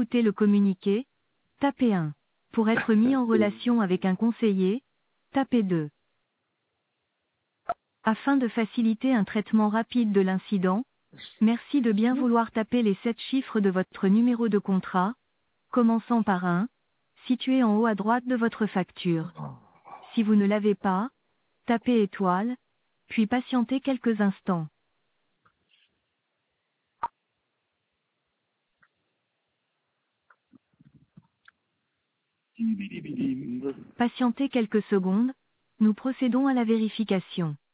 écouter le communiqué, tapez 1. Pour être mis en relation avec un conseiller, tapez 2. Afin de faciliter un traitement rapide de l'incident, merci de bien vouloir taper les 7 chiffres de votre numéro de contrat, commençant par 1, situé en haut à droite de votre facture. Si vous ne l'avez pas, tapez étoile, puis patientez quelques instants. Patientez quelques secondes, nous procédons à la vérification.